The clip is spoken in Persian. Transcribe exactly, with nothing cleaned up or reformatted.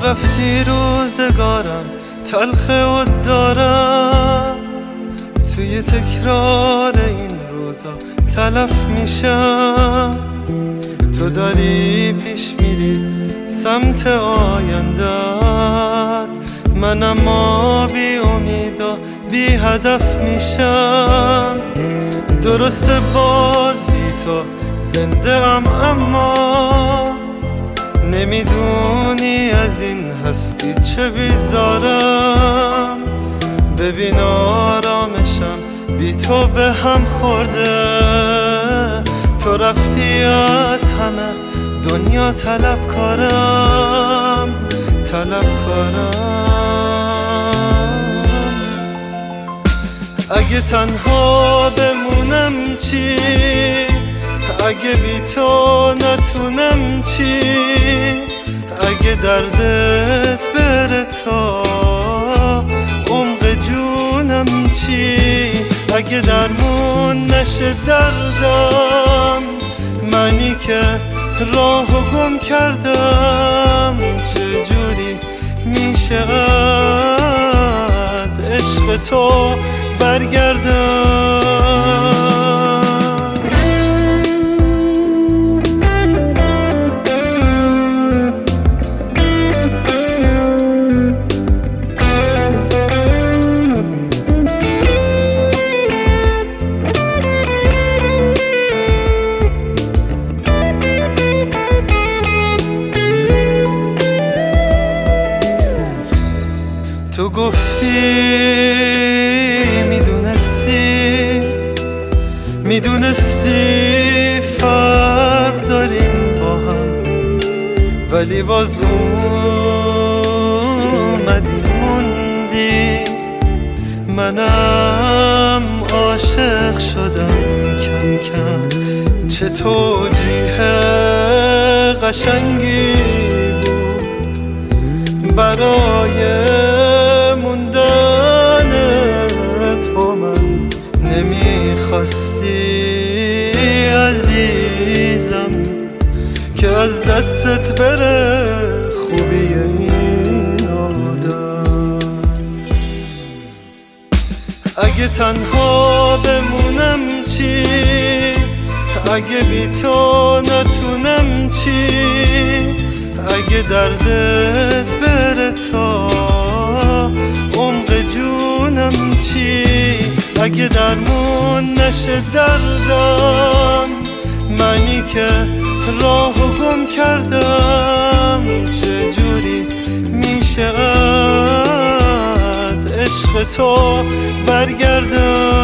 رفتی روزگارم تلخه و دارم توی تکرار این روزا تلف میشم. تو داری پیش میری سمت آیندت، من اما بی امید و بی هدف میشم. درسته باز بی تو زنده ام، اما نمیدونی از این هستی چه بیزارم. ببین آرامشم بی تو به هم خورده، تو رفتی از همه دنیا طلب کارم، طلب کارم. اگه تنها بمونم چی؟ اگه بی تو نتونم چی؟ اگه دردت بره تا عمق جونم چی؟ اگه درمون نشه دردم، منی که راهو گم کردم، چجوری میشه از عشق تو برگردم؟ تو گفتی میدونستی، میدونستی فرق داریم با هم، ولی باز اومدی موندی. منم عاشق شدم کم کم، چه توجیه قشنگی بود برای موندنت با من. نمیخواستی عزیزم که از دستت بره خوبی این آدم. اگه تنها بمونم چی؟ اگه بی تو نتونم چی؟ اگه دردت بره تا عمق جونم چی؟ اگه درمون نشه دردم، منی که راهو گم کردم، چجوری میشه از عشق تو برگردم؟